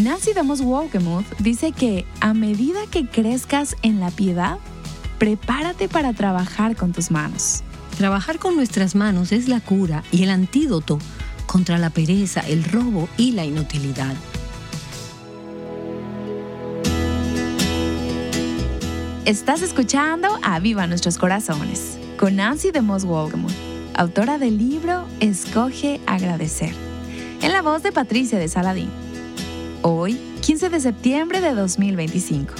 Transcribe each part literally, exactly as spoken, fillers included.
Nancy DeMoss Wolgemuth dice que a medida que crezcas en la piedad, prepárate para trabajar con tus manos. Trabajar con nuestras manos es la cura y el antídoto contra la pereza, el robo y la inutilidad. Estás escuchando Aviva Nuestros Corazones con Nancy DeMoss Wolgemuth, autora del libro Escoge Agradecer, en la voz de Patricia de Saladín. Hoy, quince de septiembre de dos mil veinticinco.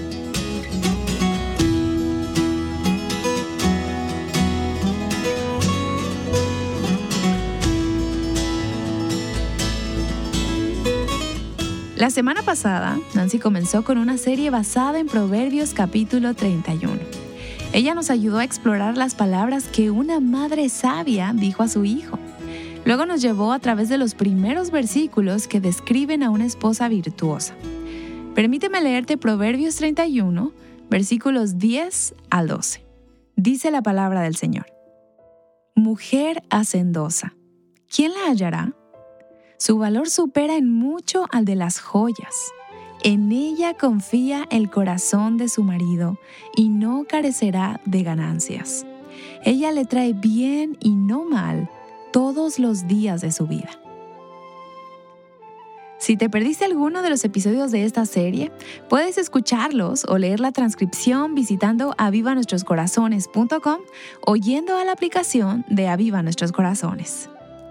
La semana pasada, Nancy comenzó con una serie basada en Proverbios capítulo treinta y uno. Ella nos ayudó a explorar las palabras que una madre sabia dijo a su hijo. Luego nos llevó a través de los primeros versículos que describen a una esposa virtuosa. Permíteme leerte Proverbios treinta y uno, versículos diez al doce. Dice la palabra del Señor: Mujer hacendosa, ¿quién la hallará? Su valor supera en mucho al de las joyas. En ella confía el corazón de su marido y no carecerá de ganancias. Ella le trae bien y no mal todos los días de su vida. Si te perdiste alguno de los episodios de esta serie, puedes escucharlos o leer la transcripción visitando aviva nuestros corazones punto com o yendo a la aplicación de Aviva Nuestros Corazones.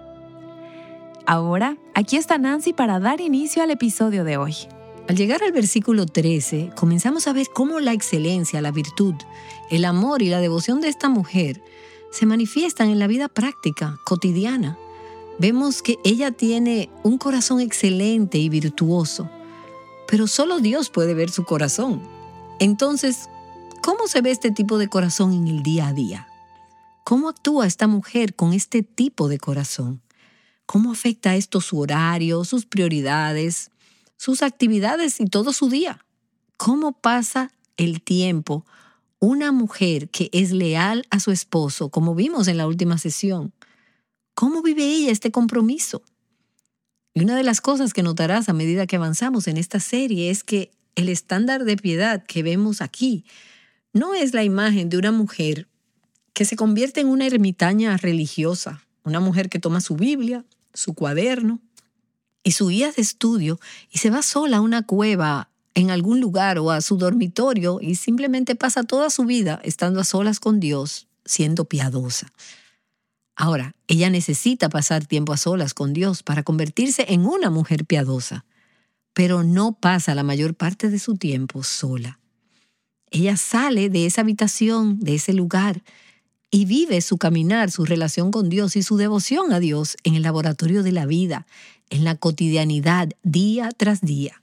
Ahora, aquí está Nancy para dar inicio al episodio de hoy. Al llegar al versículo trece, comenzamos a ver cómo la excelencia, la virtud, el amor y la devoción de esta mujer se manifiestan en la vida práctica, cotidiana. Vemos que ella tiene un corazón excelente y virtuoso, pero solo Dios puede ver su corazón. Entonces, ¿cómo se ve este tipo de corazón en el día a día? ¿Cómo actúa esta mujer con este tipo de corazón? ¿Cómo afecta esto su horario, sus prioridades, sus actividades y todo su día? ¿Cómo pasa el tiempo una mujer que es leal a su esposo, como vimos en la última sesión? ¿Cómo vive ella este compromiso? Y una de las cosas que notarás a medida que avanzamos en esta serie es que el estándar de piedad que vemos aquí no es la imagen de una mujer que se convierte en una ermitaña religiosa, una mujer que toma su Biblia, su cuaderno y su guía de estudio y se va sola a una cueva en algún lugar o a su dormitorio y simplemente pasa toda su vida estando a solas con Dios, siendo piadosa. Ahora, ella necesita pasar tiempo a solas con Dios para convertirse en una mujer piadosa, pero no pasa la mayor parte de su tiempo sola. Ella sale de esa habitación, de ese lugar, y vive su caminar, su relación con Dios y su devoción a Dios en el laboratorio de la vida, en la cotidianidad, día tras día.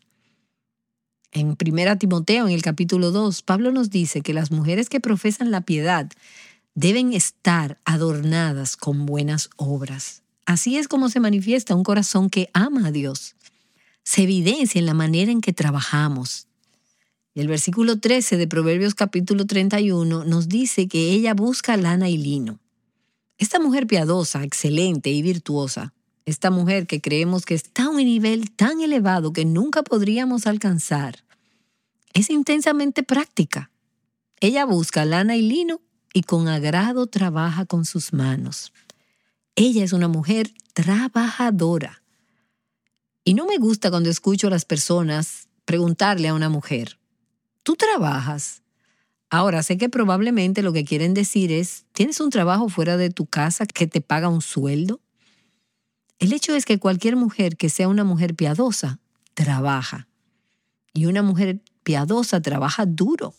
En primera Timoteo, en el capítulo dos, Pablo nos dice que las mujeres que profesan la piedad deben estar adornadas con buenas obras. Así es como se manifiesta un corazón que ama a Dios. Se evidencia en la manera en que trabajamos. Y el versículo trece de Proverbios capítulo treinta y uno nos dice que ella busca lana y lino. Esta mujer piadosa, excelente y virtuosa, esta mujer que creemos que está a un nivel tan elevado que nunca podríamos alcanzar, es intensamente práctica. Ella busca lana y lino y con agrado trabaja con sus manos. Ella es una mujer trabajadora. Y no me gusta cuando escucho a las personas preguntarle a una mujer: ¿tú trabajas? Ahora, sé que probablemente lo que quieren decir es: ¿tienes un trabajo fuera de tu casa que te paga un sueldo? El hecho es que cualquier mujer que sea una mujer piadosa, trabaja. Y una mujer piadosa trabaja duro.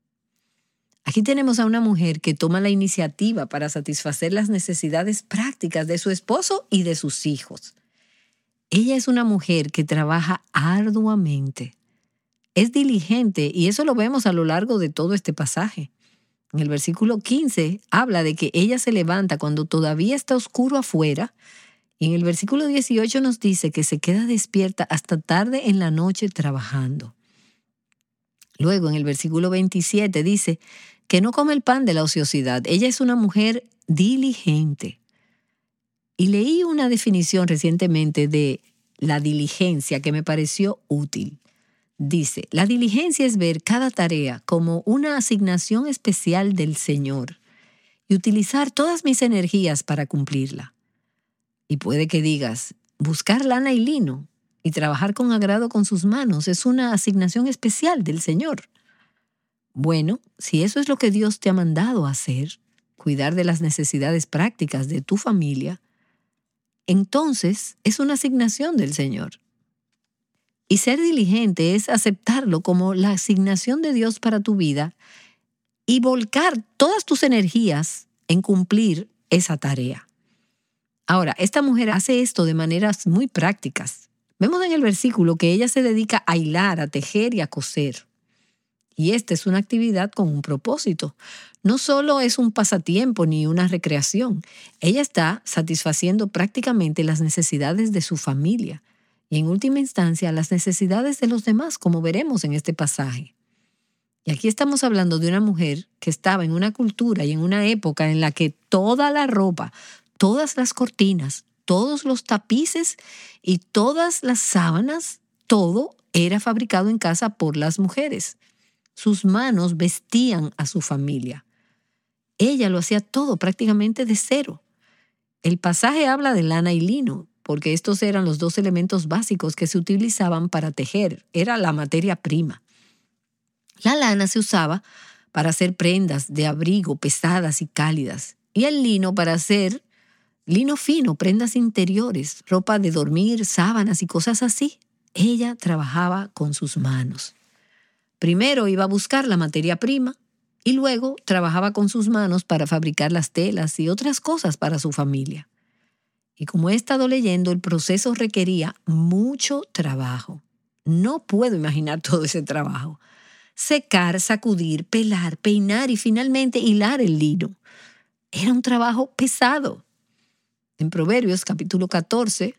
Aquí tenemos a una mujer que toma la iniciativa para satisfacer las necesidades prácticas de su esposo y de sus hijos. Ella es una mujer que trabaja arduamente. Es diligente y eso lo vemos a lo largo de todo este pasaje. En el versículo quince habla de que ella se levanta cuando todavía está oscuro afuera y en el versículo dieciocho nos dice que se queda despierta hasta tarde en la noche trabajando. Luego en el versículo veintisiete dice que no come el pan de la ociosidad. Ella es una mujer diligente. Y leí una definición recientemente de la diligencia, que me pareció útil. Dice, la diligencia es ver cada tarea como una asignación especial del Señor y utilizar todas mis energías para cumplirla. Y puede que digas, buscar lana y lino y trabajar con agrado con sus manos es una asignación especial del Señor. Bueno, si eso es lo que Dios te ha mandado a hacer, cuidar de las necesidades prácticas de tu familia, entonces es una asignación del Señor. Y ser diligente es aceptarlo como la asignación de Dios para tu vida y volcar todas tus energías en cumplir esa tarea. Ahora, esta mujer hace esto de maneras muy prácticas. Vemos en el versículo que ella se dedica a hilar, a tejer y a coser. Y esta es una actividad con un propósito. No solo es un pasatiempo ni una recreación. Ella está satisfaciendo prácticamente las necesidades de su familia y en última instancia las necesidades de los demás, como veremos en este pasaje. Y aquí estamos hablando de una mujer que estaba en una cultura y en una época en la que toda la ropa, todas las cortinas, todos los tapices y todas las sábanas, todo era fabricado en casa por las mujeres. Sus manos vestían a su familia. Ella lo hacía todo prácticamente de cero. El pasaje habla de lana y lino, porque estos eran los dos elementos básicos que se utilizaban para tejer. Era la materia prima. La lana se usaba para hacer prendas de abrigo pesadas y cálidas, y el lino para hacer lino fino, prendas interiores, ropa de dormir, sábanas y cosas así. Ella trabajaba con sus manos. Primero iba a buscar la materia prima y luego trabajaba con sus manos para fabricar las telas y otras cosas para su familia. Y como he estado leyendo, el proceso requería mucho trabajo. No puedo imaginar todo ese trabajo. Secar, sacudir, pelar, peinar y finalmente hilar el lino. Era un trabajo pesado. En Proverbios capítulo catorce,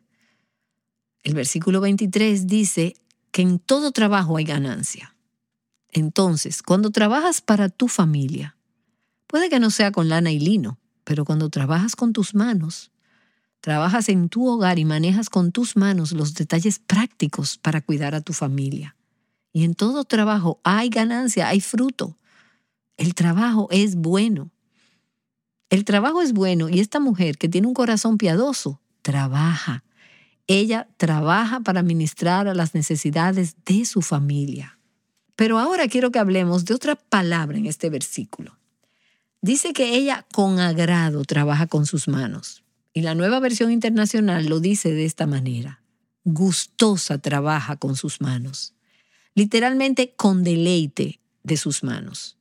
el versículo veintitrés dice que en todo trabajo hay ganancia. Entonces, cuando trabajas para tu familia, puede que no sea con lana y lino, pero cuando trabajas con tus manos, trabajas en tu hogar y manejas con tus manos los detalles prácticos para cuidar a tu familia. Y en todo trabajo hay ganancia, hay fruto. El trabajo es bueno. El trabajo es bueno y esta mujer que tiene un corazón piadoso, trabaja. Ella trabaja para ministrar a las necesidades de su familia. Pero ahora quiero que hablemos de otra palabra en este versículo. Dice que ella con agrado trabaja con sus manos. Y la Nueva Versión Internacional lo dice de esta manera. Gustosa trabaja con sus manos. Literalmente con deleite de sus manos.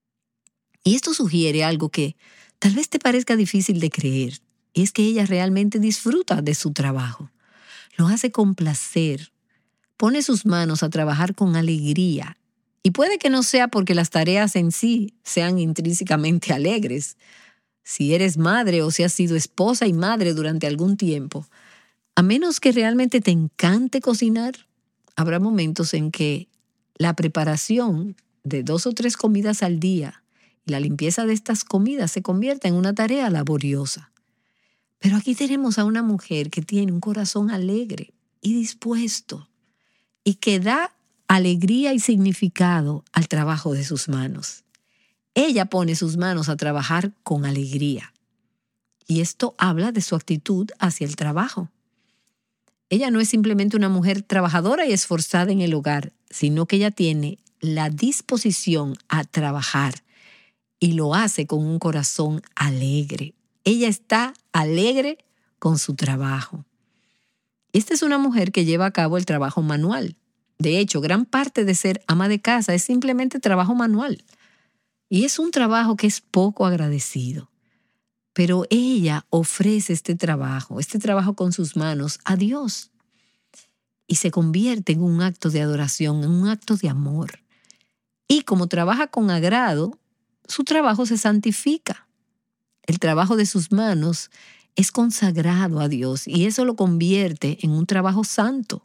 Y esto sugiere algo que tal vez te parezca difícil de creer. Y es que ella realmente disfruta de su trabajo. Lo hace con placer. Pone sus manos a trabajar con alegría. Y puede que no sea porque las tareas en sí sean intrínsecamente alegres. Si eres madre o si has sido esposa y madre durante algún tiempo, a menos que realmente te encante cocinar, habrá momentos en que la preparación de dos o tres comidas al día y la limpieza de estas comidas se convierte en una tarea laboriosa. Pero aquí tenemos a una mujer que tiene un corazón alegre y dispuesto y que da alegría y significado al trabajo de sus manos. Ella pone sus manos a trabajar con alegría. Y esto habla de su actitud hacia el trabajo. Ella no es simplemente una mujer trabajadora y esforzada en el hogar, sino que ella tiene la disposición a trabajar y lo hace con un corazón alegre. Ella está alegre con su trabajo. Esta es una mujer que lleva a cabo el trabajo manual. De hecho, gran parte de ser ama de casa es simplemente trabajo manual. Y es un trabajo que es poco agradecido. Pero ella ofrece este trabajo, este trabajo con sus manos a Dios. Y se convierte en un acto de adoración, en un acto de amor. Y como trabaja con agrado, su trabajo se santifica. El trabajo de sus manos es consagrado a Dios y eso lo convierte en un trabajo santo.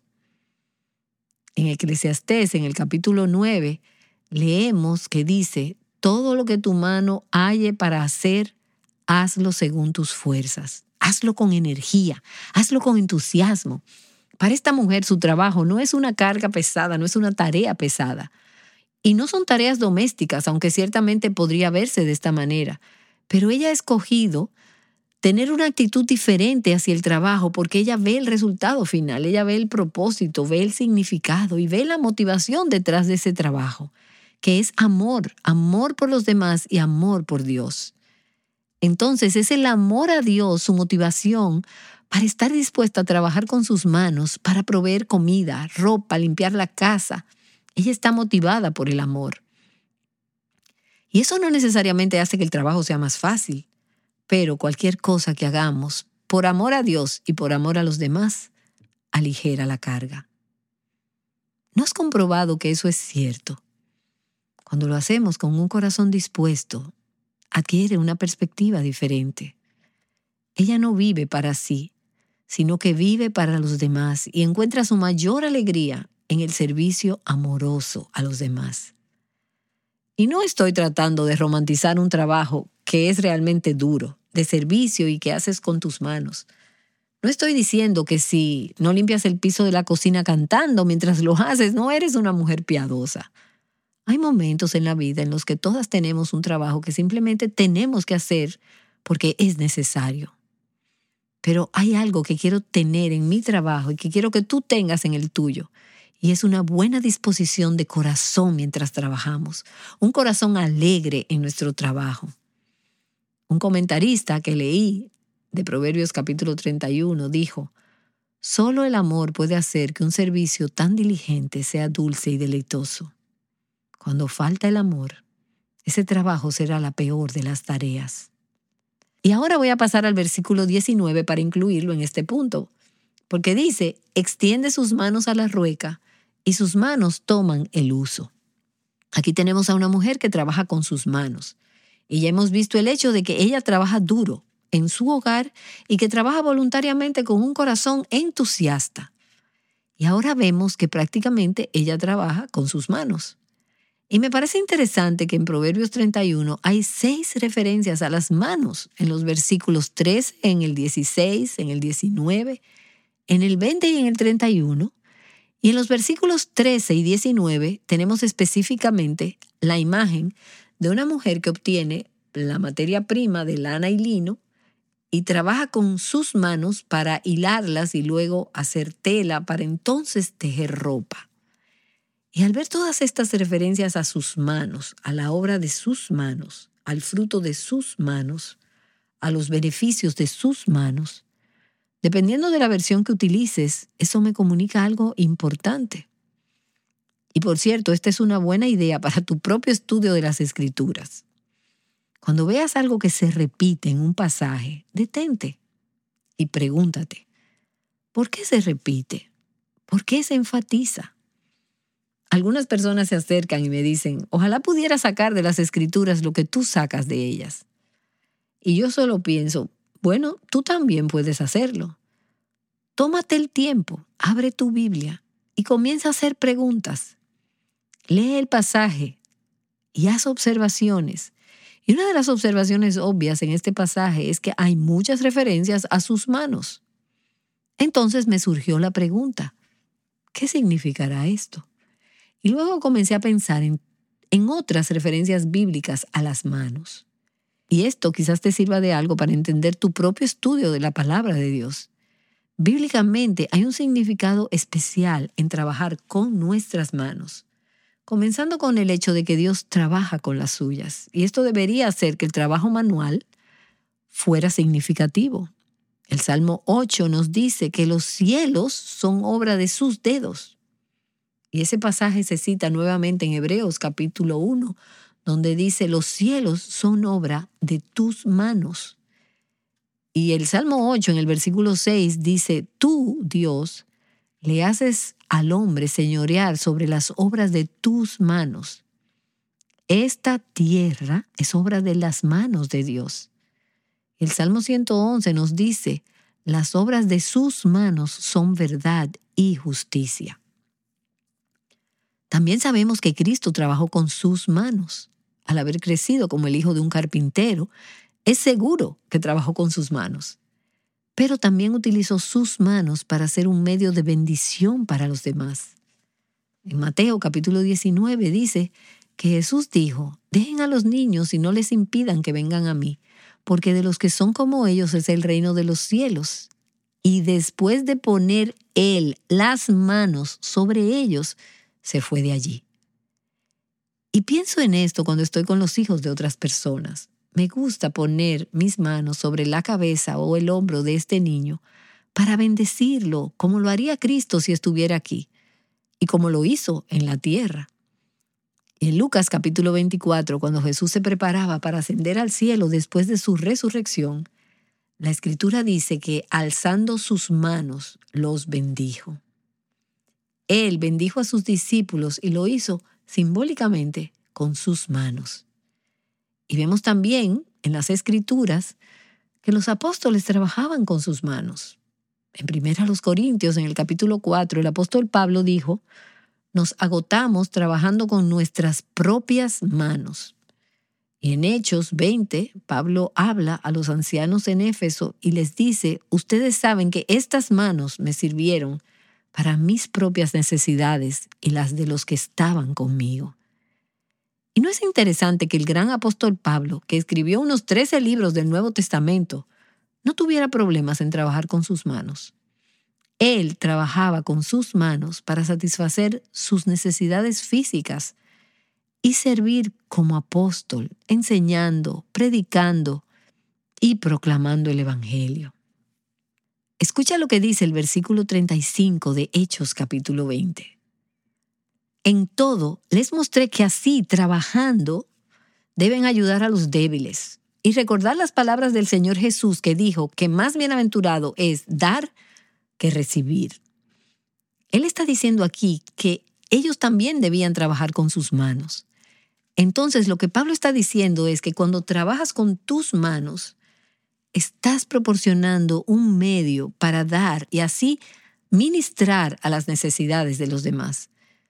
En Eclesiastés, en el capítulo nueve, leemos que dice: todo lo que tu mano halle para hacer, hazlo según tus fuerzas. Hazlo con energía, hazlo con entusiasmo, Para esta mujer su trabajo no es una carga pesada, no es una tarea pesada. Y no son tareas domésticas, aunque ciertamente podría verse de esta manera. Pero ella ha escogido tener una actitud diferente hacia el trabajo porque ella ve el resultado final, ella ve el propósito, ve el significado y ve la motivación detrás de ese trabajo, que es amor, amor por los demás y amor por Dios. Entonces es el amor a Dios su motivación para estar dispuesta a trabajar con sus manos, para proveer comida, ropa, limpiar la casa. Ella está motivada por el amor. Y eso no necesariamente hace que el trabajo sea más fácil, pero cualquier cosa que hagamos por amor a Dios y por amor a los demás, aligera la carga. ¿No has comprobado que eso es cierto? Cuando lo hacemos con un corazón dispuesto, adquiere una perspectiva diferente. Ella no vive para sí, sino que vive para los demás y encuentra su mayor alegría en el servicio amoroso a los demás. Y no estoy tratando de romantizar un trabajo que es realmente duro, de servicio y que haces con tus manos. No estoy diciendo que si no limpias el piso de la cocina cantando mientras lo haces, no eres una mujer piadosa. Hay momentos en la vida en los que todas tenemos un trabajo que simplemente tenemos que hacer porque es necesario. Pero hay algo que quiero tener en mi trabajo y que quiero que tú tengas en el tuyo. Y es una buena disposición de corazón mientras trabajamos. Un corazón alegre en nuestro trabajo. Un comentarista que leí de Proverbios capítulo treinta y uno dijo: solo el amor puede hacer que un servicio tan diligente sea dulce y deleitoso. Cuando falta el amor, ese trabajo será la peor de las tareas. Y ahora voy a pasar al versículo diecinueve para incluirlo en este punto, porque dice: extiende sus manos a la rueca y sus manos toman el uso. Aquí tenemos a una mujer que trabaja con sus manos. Y ya hemos visto el hecho de que ella trabaja duro en su hogar y que trabaja voluntariamente con un corazón entusiasta. Y ahora vemos que prácticamente ella trabaja con sus manos. Y me parece interesante que en Proverbios treinta y uno hay seis referencias a las manos en los versículos trece, en el dieciséis, en el diecinueve, en el veinte y en el treinta y uno. Y en los versículos trece y diecinueve tenemos específicamente la imagen de una mujer que obtiene la materia prima de lana y lino y trabaja con sus manos para hilarlas y luego hacer tela para entonces tejer ropa. Y al ver todas estas referencias a sus manos, a la obra de sus manos, al fruto de sus manos, a los beneficios de sus manos, dependiendo de la versión que utilices, eso me comunica algo importante. Y por cierto, esta es una buena idea para tu propio estudio de las Escrituras. Cuando veas algo que se repite en un pasaje, detente y pregúntate, ¿por qué se repite? ¿Por qué se enfatiza? Algunas personas se acercan y me dicen: ojalá pudiera sacar de las Escrituras lo que tú sacas de ellas. Y yo solo pienso, bueno, tú también puedes hacerlo. Tómate el tiempo, abre tu Biblia y comienza a hacer preguntas. Lee el pasaje y haz observaciones. Y una de las observaciones obvias en este pasaje es que hay muchas referencias a sus manos. Entonces me surgió la pregunta, ¿qué significará esto? Y luego comencé a pensar en, en otras referencias bíblicas a las manos. Y esto quizás te sirva de algo para entender tu propio estudio de la palabra de Dios. Bíblicamente hay un significado especial en trabajar con nuestras manos, comenzando con el hecho de que Dios trabaja con las suyas. Y esto debería hacer que el trabajo manual fuera significativo. El Salmo ocho nos dice que los cielos son obra de sus dedos. Y ese pasaje se cita nuevamente en Hebreos capítulo uno, donde dice: los cielos son obra de tus manos. Y el Salmo ocho en el versículo seis dice: tú, Dios, le haces al hombre señorear sobre las obras de tus manos. Esta tierra es obra de las manos de Dios. El Salmo ciento once nos dice: las obras de sus manos son verdad y justicia. También sabemos que Cristo trabajó con sus manos. Al haber crecido como el hijo de un carpintero, es seguro que trabajó con sus manos. pero también utilizó sus manos para ser un medio de bendición para los demás. En Mateo capítulo diecinueve dice que Jesús dijo: dejen a los niños y no les impidan que vengan a mí, porque de los que son como ellos es el reino de los cielos. Y después de poner él las manos sobre ellos, se fue de allí. Y pienso en esto cuando estoy con los hijos de otras personas. Me gusta poner mis manos sobre la cabeza o el hombro de este niño para bendecirlo, como lo haría Cristo si estuviera aquí, y como lo hizo en la tierra. En Lucas capítulo veinticuatro, cuando Jesús se preparaba para ascender al cielo después de su resurrección, la Escritura dice que alzando sus manos los bendijo. Él bendijo a sus discípulos y lo hizo simbólicamente con sus manos. Y vemos también en las Escrituras que los apóstoles trabajaban con sus manos. En primera los Corintios, en el capítulo cuatro, el apóstol Pablo dijo: nos agotamos trabajando con nuestras propias manos. Y en Hechos veinte, Pablo habla a los ancianos en Éfeso y les dice: ustedes saben que estas manos me sirvieron para mis propias necesidades y las de los que estaban conmigo. ¿Y no es interesante que el gran apóstol Pablo, que escribió unos trece libros del Nuevo Testamento, no tuviera problemas en trabajar con sus manos? Él trabajaba con sus manos para satisfacer sus necesidades físicas y servir como apóstol, enseñando, predicando y proclamando el Evangelio. Escucha lo que dice el versículo treinta y cinco de Hechos capítulo veinte. En todo les mostré que así, trabajando, deben ayudar a los débiles y recordar las palabras del Señor Jesús, que dijo que más bienaventurado es dar que recibir. Él está diciendo aquí que ellos también debían trabajar con sus manos. Entonces, lo que Pablo está diciendo es que cuando trabajas con tus manos, estás proporcionando un medio para dar y así ministrar a las necesidades de los demás.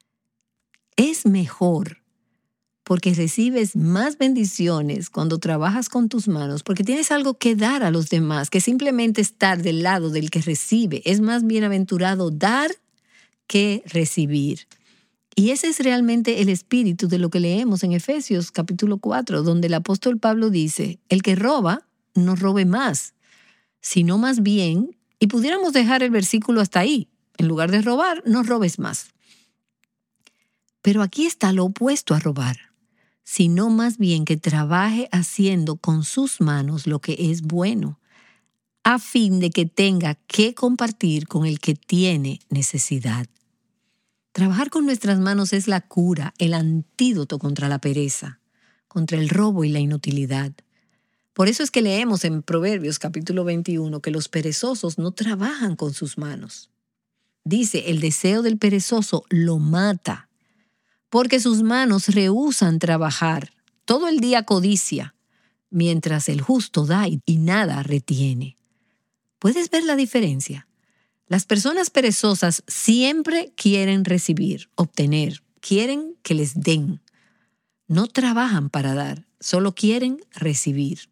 Es mejor porque recibes más bendiciones cuando trabajas con tus manos, porque tienes algo que dar a los demás, que simplemente estar del lado del que recibe. Es más bienaventurado dar que recibir. Y ese es realmente el espíritu de lo que leemos en Efesios capítulo cuatro, donde el apóstol Pablo dice: el que roba, no robe más, sino más bien, y pudiéramos dejar el versículo hasta ahí, en lugar de robar, no robes más. Pero aquí está lo opuesto a robar, sino más bien que trabaje haciendo con sus manos lo que es bueno, a fin de que tenga que compartir con el que tiene necesidad. Trabajar con nuestras manos es la cura, el antídoto contra la pereza, contra el robo y la inutilidad. Por eso es que leemos en Proverbios capítulo veintiuno que los perezosos no trabajan con sus manos. Dice: el deseo del perezoso lo mata, porque sus manos rehúsan trabajar. Todo el día codicia, mientras el justo da y nada retiene. ¿Puedes ver la diferencia? Las personas perezosas siempre quieren recibir, obtener, quieren que les den. No trabajan para dar, solo quieren recibir.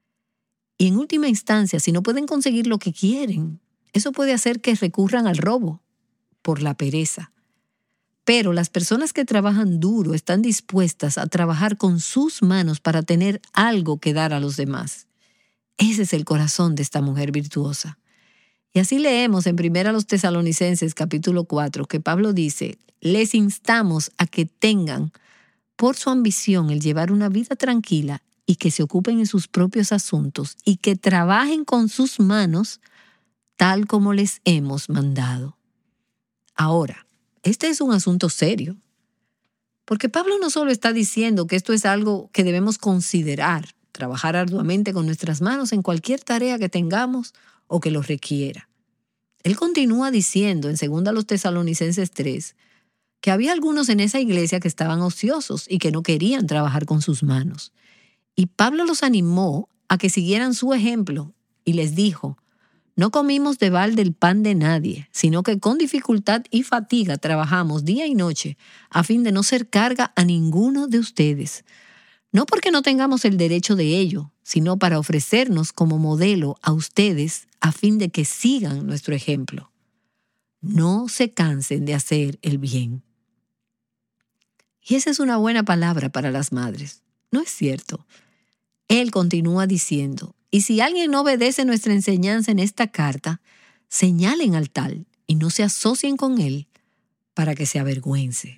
Y en última instancia, si no pueden conseguir lo que quieren, eso puede hacer que recurran al robo por la pereza. Pero las personas que trabajan duro están dispuestas a trabajar con sus manos para tener algo que dar a los demás. Ese es el corazón de esta mujer virtuosa. Y así leemos en primera los Tesalonicenses capítulo cuatro que Pablo dice: les instamos a que tengan por su ambición el llevar una vida tranquila y que se ocupen en sus propios asuntos y que trabajen con sus manos tal como les hemos mandado. Ahora, este es un asunto serio, porque Pablo no solo está diciendo que esto es algo que debemos considerar, trabajar arduamente con nuestras manos en cualquier tarea que tengamos o que lo requiera. Él continúa diciendo en segunda los Tesalonicenses tres que había algunos en esa iglesia que estaban ociosos y que no querían trabajar con sus manos. Y Pablo los animó a que siguieran su ejemplo y les dijo: no comimos de balde el pan de nadie, sino que con dificultad y fatiga trabajamos día y noche a fin de no ser carga a ninguno de ustedes. No porque no tengamos el derecho de ello, sino para ofrecernos como modelo a ustedes a fin de que sigan nuestro ejemplo. No se cansen de hacer el bien. Y esa es una buena palabra para las madres, ¿no es cierto? Él continúa diciendo, y si alguien no obedece nuestra enseñanza en esta carta, señalen al tal y no se asocien con él para que se avergüence.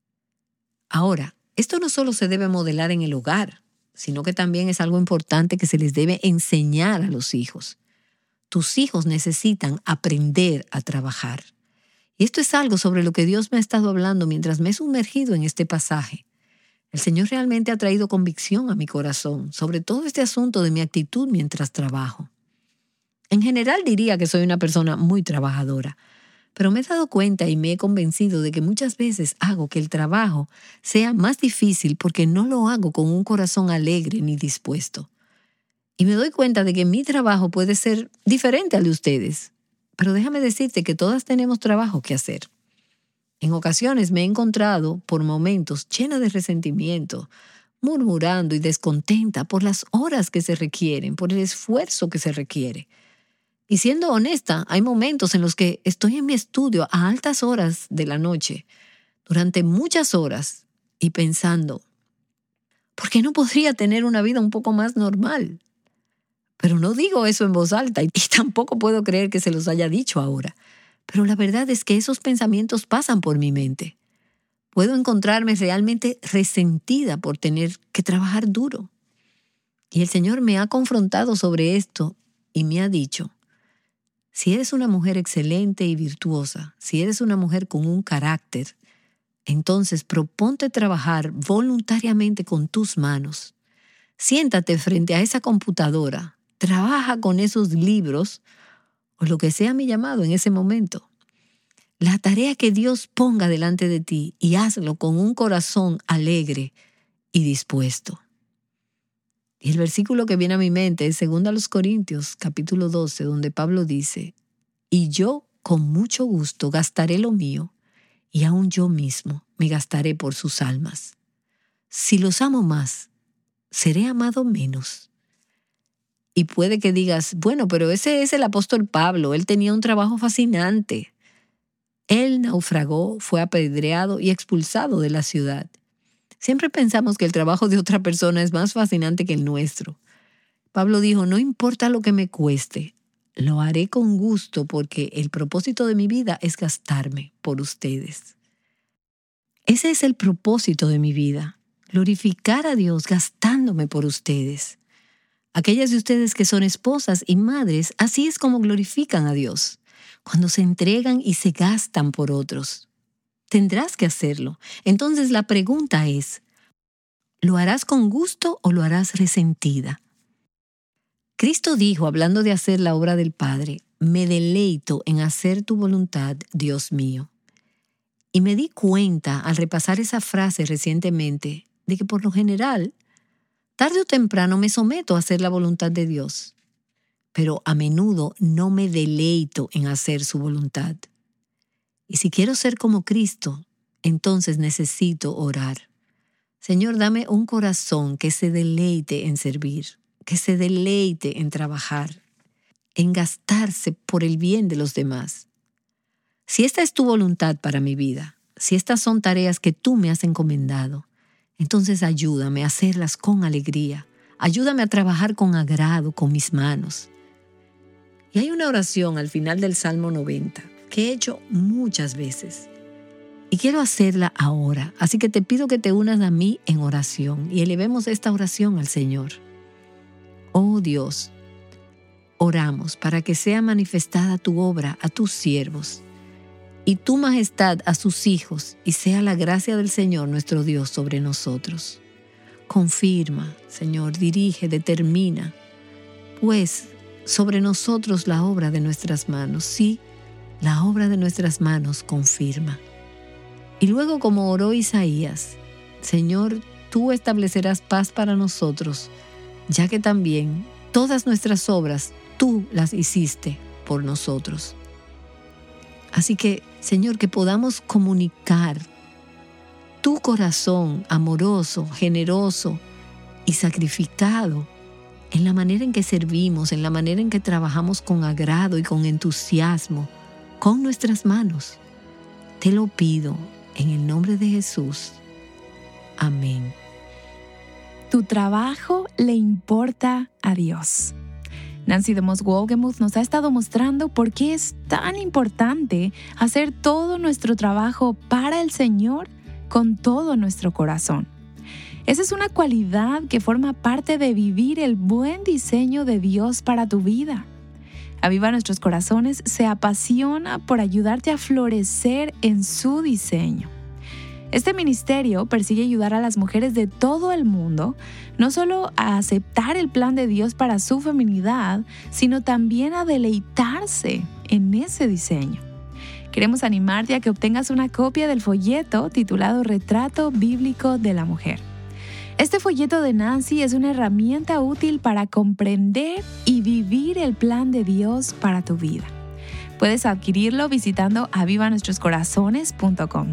Ahora, esto no solo se debe modelar en el hogar, sino que también es algo importante que se les debe enseñar a los hijos. Tus hijos necesitan aprender a trabajar. Y esto es algo sobre lo que Dios me ha estado hablando mientras me he sumergido en este pasaje. El Señor realmente ha traído convicción a mi corazón sobre todo este asunto de mi actitud mientras trabajo. En general diría que soy una persona muy trabajadora, pero me he dado cuenta y me he convencido de que muchas veces hago que el trabajo sea más difícil porque no lo hago con un corazón alegre ni dispuesto. Y me doy cuenta de que mi trabajo puede ser diferente al de ustedes. Pero déjame decirte que todas tenemos trabajo que hacer. En ocasiones me he encontrado por momentos llena de resentimiento, murmurando y descontenta por las horas que se requieren, por el esfuerzo que se requiere. Y siendo honesta, hay momentos en los que estoy en mi estudio a altas horas de la noche, durante muchas horas, y pensando, ¿por qué no podría tener una vida un poco más normal? Pero no digo eso en voz alta y tampoco puedo creer que se los haya dicho ahora. Pero la verdad es que esos pensamientos pasan por mi mente. Puedo encontrarme realmente resentida por tener que trabajar duro. Y el Señor me ha confrontado sobre esto y me ha dicho, si eres una mujer excelente y virtuosa, si eres una mujer con un carácter, entonces proponte trabajar voluntariamente con tus manos. Siéntate frente a esa computadora. Trabaja con esos libros o lo que sea mi llamado en ese momento. La tarea que Dios ponga delante de ti y hazlo con un corazón alegre y dispuesto. Y el versículo que viene a mi mente es dos Corintios capítulo doce, donde Pablo dice, y yo con mucho gusto gastaré lo mío y aún yo mismo me gastaré por sus almas. Si los amo más, seré amado menos. Y puede que digas, bueno, pero ese es el apóstol Pablo, él tenía un trabajo fascinante. Él naufragó, fue apedreado y expulsado de la ciudad. Siempre pensamos que el trabajo de otra persona es más fascinante que el nuestro. Pablo dijo, no importa lo que me cueste, lo haré con gusto porque el propósito de mi vida es gastarme por ustedes. Ese es el propósito de mi vida, glorificar a Dios gastándome por ustedes. Aquellas de ustedes que son esposas y madres, así es como glorifican a Dios, cuando se entregan y se gastan por otros. Tendrás que hacerlo. Entonces la pregunta es, ¿lo harás con gusto o lo harás resentida? Cristo dijo, hablando de hacer la obra del Padre, me deleito en hacer tu voluntad, Dios mío. Y me di cuenta al repasar esa frase recientemente de que por lo general, tarde o temprano me someto a hacer la voluntad de Dios, pero a menudo no me deleito en hacer su voluntad. Y si quiero ser como Cristo, entonces necesito orar. Señor, dame un corazón que se deleite en servir, que se deleite en trabajar, en gastarse por el bien de los demás. Si esta es tu voluntad para mi vida, si estas son tareas que tú me has encomendado, entonces ayúdame a hacerlas con alegría. Ayúdame a trabajar con agrado con mis manos. Y hay una oración al final del Salmo noventa que he hecho muchas veces. Y quiero hacerla ahora. Así que te pido que te unas a mí en oración y elevemos esta oración al Señor. Oh Dios, oramos para que sea manifestada tu obra a tus siervos y tu majestad a sus hijos, y sea la gracia del Señor nuestro Dios sobre nosotros. Confirma, Señor, dirige, determina, pues sobre nosotros la obra de nuestras manos, sí, la obra de nuestras manos confirma. Y luego, como oró Isaías, Señor, tú establecerás paz para nosotros, ya que también todas nuestras obras tú las hiciste por nosotros. Así que, Señor, que podamos comunicar tu corazón amoroso, generoso y sacrificado en la manera en que servimos, en la manera en que trabajamos con agrado y con entusiasmo, con nuestras manos. Te lo pido en el nombre de Jesús. Amén. Tu trabajo le importa a Dios. Nancy DeMoss Wolgemuth nos ha estado mostrando por qué es tan importante hacer todo nuestro trabajo para el Señor con todo nuestro corazón. Esa es una cualidad que forma parte de vivir el buen diseño de Dios para tu vida. Aviva Nuestros Corazones se apasiona por ayudarte a florecer en su diseño. Este ministerio persigue ayudar a las mujeres de todo el mundo, no solo a aceptar el plan de Dios para su feminidad, sino también a deleitarse en ese diseño. Queremos animarte a que obtengas una copia del folleto titulado Retrato Bíblico de la Mujer. Este folleto de Nancy es una herramienta útil para comprender y vivir el plan de Dios para tu vida. Puedes adquirirlo visitando aviva nuestros corazones punto com.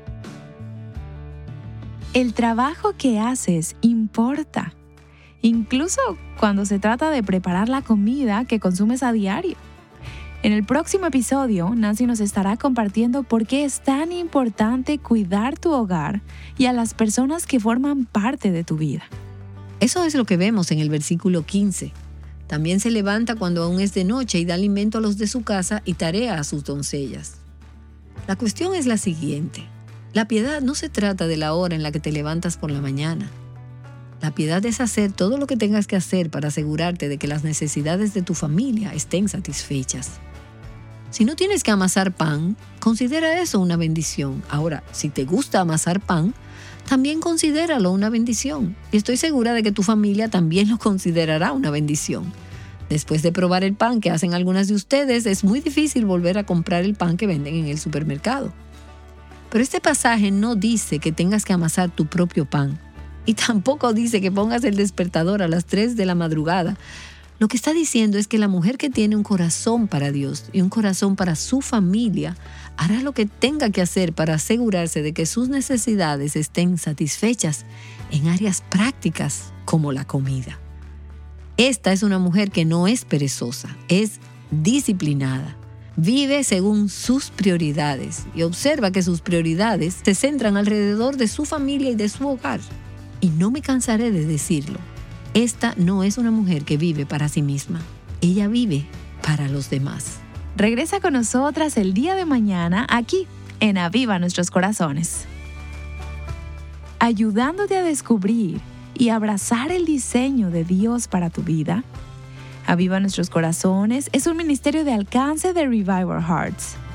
El trabajo que haces importa, incluso cuando se trata de preparar la comida que consumes a diario. En el próximo episodio, Nancy nos estará compartiendo por qué es tan importante cuidar tu hogar y a las personas que forman parte de tu vida. Eso es lo que vemos en el versículo quince. También se levanta cuando aún es de noche y da alimento a los de su casa y tarea a sus doncellas. La cuestión es la siguiente. La piedad no se trata de la hora en la que te levantas por la mañana. La piedad es hacer todo lo que tengas que hacer para asegurarte de que las necesidades de tu familia estén satisfechas. Si no tienes que amasar pan, considera eso una bendición. Ahora, si te gusta amasar pan, también considéralo una bendición. Y estoy segura de que tu familia también lo considerará una bendición. Después de probar el pan que hacen algunas de ustedes, es muy difícil volver a comprar el pan que venden en el supermercado. Pero este pasaje no dice que tengas que amasar tu propio pan. Y tampoco dice que pongas el despertador a las tres de la madrugada. Lo que está diciendo es que la mujer que tiene un corazón para Dios y un corazón para su familia hará lo que tenga que hacer para asegurarse de que sus necesidades estén satisfechas en áreas prácticas como la comida. Esta es una mujer que no es perezosa, es disciplinada. Vive según sus prioridades y observa que sus prioridades se centran alrededor de su familia y de su hogar. Y no me cansaré de decirlo, esta no es una mujer que vive para sí misma, ella vive para los demás. Regresa con nosotras el día de mañana aquí en Aviva Nuestros Corazones. Ayudándote a descubrir y abrazar el diseño de Dios para tu vida, Aviva Nuestros Corazones es un ministerio de alcance de Revival Hearts.